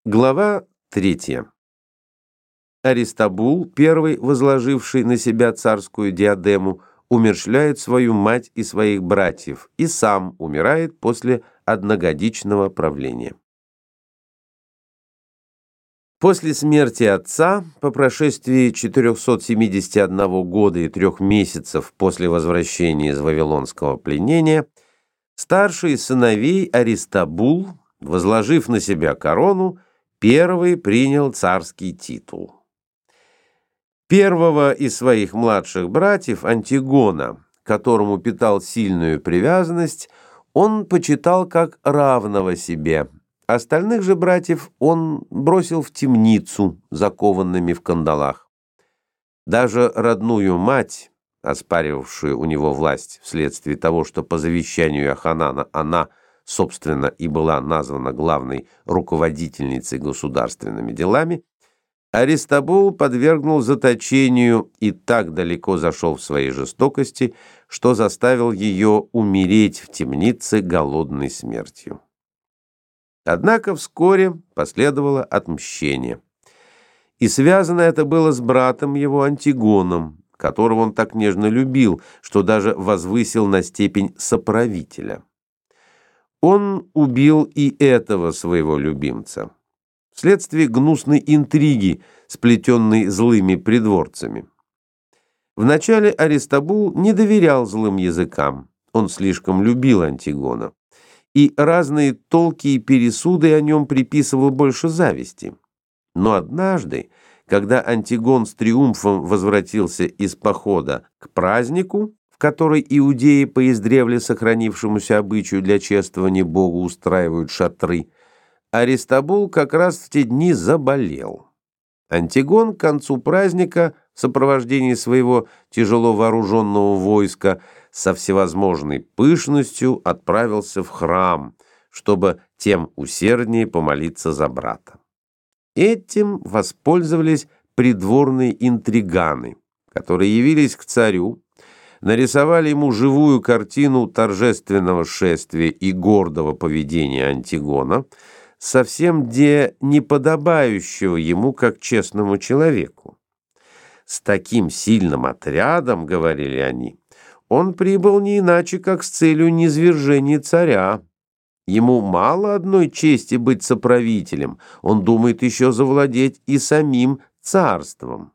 Глава 3. Аристобул, первый возложивший на себя царскую диадему, умерщвляет свою мать и своих братьев и сам умирает после одногодичного правления. После смерти отца, по прошествии 471 года и 3 месяцев после возвращения из вавилонского пленения, старший из сыновей Аристобул, возложив на себя корону, первый принял царский титул. Первого из своих младших братьев, Антигона, к которому питал сильную привязанность, он почитал как равного себе. Остальных же братьев он бросил в темницу, закованными в кандалах. Даже родную мать, оспаривавшую у него власть вследствие того, что по завещанию Иоханана она, собственно, и была названа главной руководительницей государственными делами, Аристобул подвергнул заточению и так далеко зашел в своей жестокости, что заставил ее умереть в темнице голодной смертью. Однако вскоре последовало отмщение. И связано это было с братом его Антигоном, которого он так нежно любил, что даже возвысил на степень соправителя. Он убил и этого своего любимца вследствие гнусной интриги, сплетенной злыми придворцами. Вначале Аристобул не доверял злым языкам, он слишком любил Антигона, и разные толки и пересуды о нем приписывал больше зависти. Но однажды, когда Антигон с триумфом возвратился из похода к празднику, в который иудеи по издревле сохранившемуся обычаю для чествования Богу устраивают шатры, Аристобул как раз в те дни заболел. Антигон к концу праздника в сопровождении своего тяжело вооруженного войска со всевозможной пышностью отправился в храм, чтобы тем усерднее помолиться за брата. Этим воспользовались придворные интриганы, которые явились к царю, нарисовали ему живую картину торжественного шествия и гордого поведения Антигона, совсем неподобающего ему как честному человеку. С таким сильным отрядом, говорили они, он прибыл не иначе, как с целью низвержения царя. Ему мало одной чести быть соправителем, он думает еще завладеть и самим царством.